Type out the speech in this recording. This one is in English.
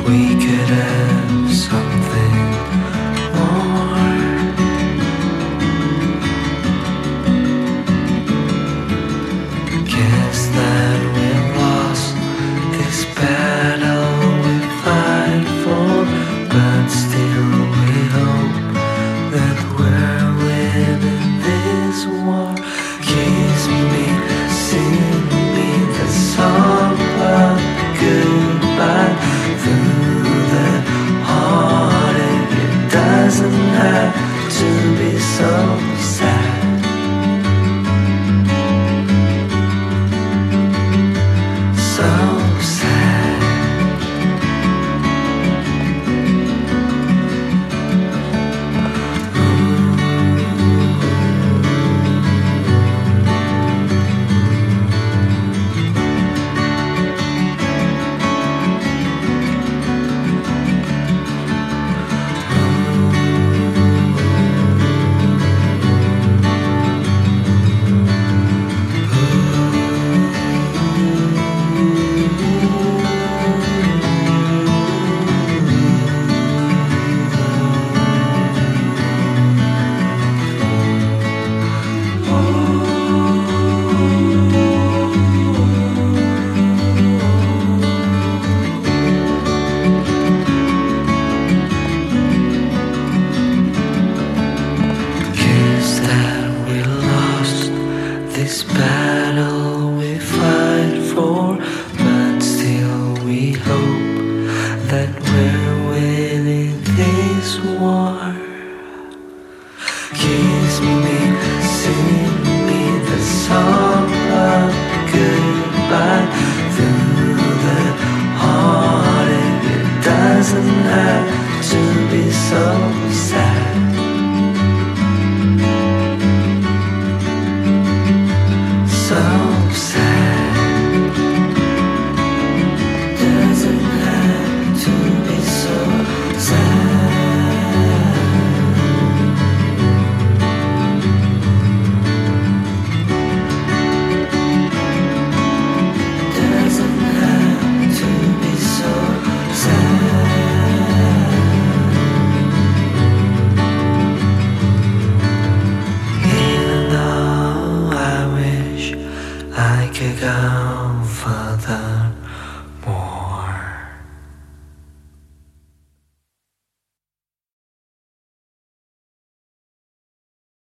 we could have something more. Guess that we lost this battle we fight for, but still we hope that we're winning this war. Kiss me, sing me the song of goodbye through the heartache. It doesn't have to be so sad. So sad. This battle we fight for, but still we hope that we're winning this war. Kiss me, sing me the song of goodbye through the heartache. It doesn't have to be so sad. So sad. Doesn't have to be so sad. Doesn't have to be so sad. Even though I wish I could go further,